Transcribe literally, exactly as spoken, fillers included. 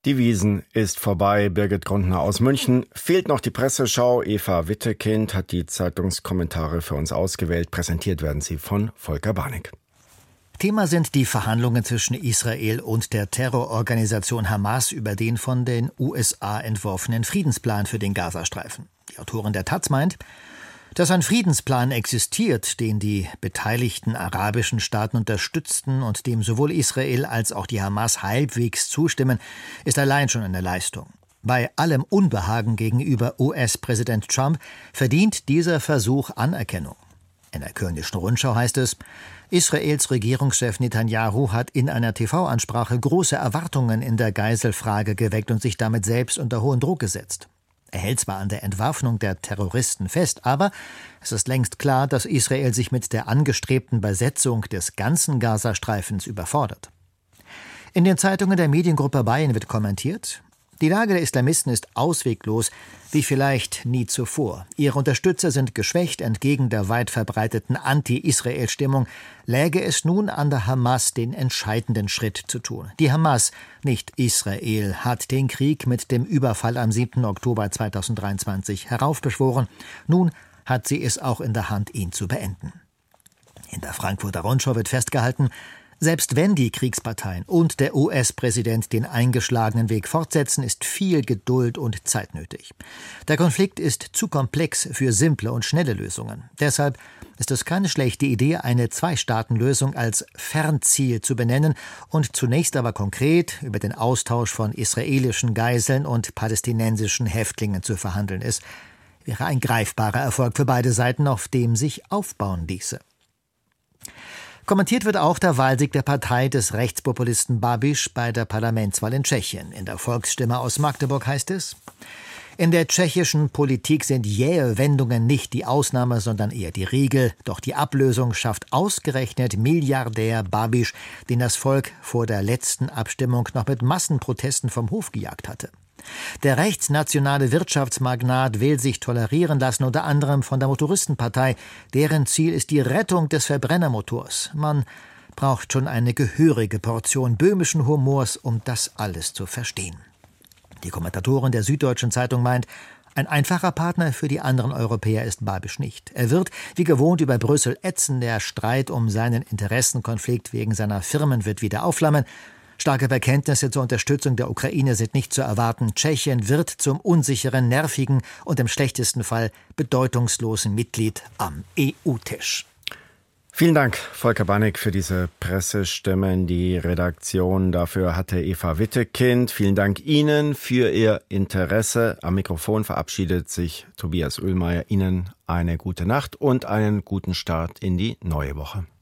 Die Wiesn ist vorbei. Birgit Grundner aus München. Fehlt noch die Presseschau. Eva Wittekind hat die Zeitungskommentare für uns ausgewählt. Präsentiert werden sie von Volker Barnig. Thema sind die Verhandlungen zwischen Israel und der Terrororganisation Hamas über den von den U S A entworfenen Friedensplan für den Gazastreifen. Die Autorin der Taz meint, dass ein Friedensplan existiert, den die beteiligten arabischen Staaten unterstützten und dem sowohl Israel als auch die Hamas halbwegs zustimmen, ist allein schon eine Leistung. Bei allem Unbehagen gegenüber U S-Präsident Trump verdient dieser Versuch Anerkennung. In der Kölnischen Rundschau heißt es, Israels Regierungschef Netanyahu hat in einer T V-Ansprache große Erwartungen in der Geiselfrage geweckt und sich damit selbst unter hohen Druck gesetzt. Er hält zwar an der Entwaffnung der Terroristen fest, aber es ist längst klar, dass Israel sich mit der angestrebten Besetzung des ganzen Gazastreifens überfordert. In den Zeitungen der Mediengruppe Bayern wird kommentiert, die Lage der Islamisten ist ausweglos, wie vielleicht nie zuvor. Ihre Unterstützer sind geschwächt entgegen der weit verbreiteten Anti-Israel-Stimmung. Läge es nun an der Hamas, den entscheidenden Schritt zu tun. Die Hamas, nicht Israel, hat den Krieg mit dem Überfall am siebten Oktober zweitausenddreiundzwanzig heraufbeschworen. Nun hat sie es auch in der Hand, ihn zu beenden. In der Frankfurter Rundschau wird festgehalten, selbst wenn die Kriegsparteien und der U S-Präsident den eingeschlagenen Weg fortsetzen, ist viel Geduld und Zeit nötig. Der Konflikt ist zu komplex für simple und schnelle Lösungen. Deshalb ist es keine schlechte Idee, eine Zwei-Staaten-Lösung als Fernziel zu benennen und zunächst aber konkret über den Austausch von israelischen Geiseln und palästinensischen Häftlingen zu verhandeln. Es wäre ein greifbarer Erfolg für beide Seiten, auf dem sich aufbauen ließe. Kommentiert wird auch der Wahlsieg der Partei des Rechtspopulisten Babiš bei der Parlamentswahl in Tschechien. In der Volksstimme aus Magdeburg heißt es, in der tschechischen Politik sind jähe Wendungen nicht die Ausnahme, sondern eher die Regel. Doch die Ablösung schafft ausgerechnet Milliardär Babiš, den das Volk vor der letzten Abstimmung noch mit Massenprotesten vom Hof gejagt hatte. Der rechtsnationale Wirtschaftsmagnat will sich tolerieren lassen, unter anderem von der Motoristenpartei. Deren Ziel ist die Rettung des Verbrennermotors. Man braucht schon eine gehörige Portion böhmischen Humors, um das alles zu verstehen. Die Kommentatorin der Süddeutschen Zeitung meint, ein einfacher Partner für die anderen Europäer ist Babiš nicht. Er wird, wie gewohnt, über Brüssel ätzen. Der Streit um seinen Interessenkonflikt wegen seiner Firmen wird wieder aufflammen. Starke Bekenntnisse zur Unterstützung der Ukraine sind nicht zu erwarten. Tschechien wird zum unsicheren, nervigen und im schlechtesten Fall bedeutungslosen Mitglied am E U-Tisch. Vielen Dank, Volker Barnig, für diese Pressestimmen. Die Redaktion dafür hatte Eva Wittekind. Vielen Dank Ihnen für Ihr Interesse. Am Mikrofon verabschiedet sich Tobias Oehlmeier. Ihnen eine gute Nacht und einen guten Start in die neue Woche.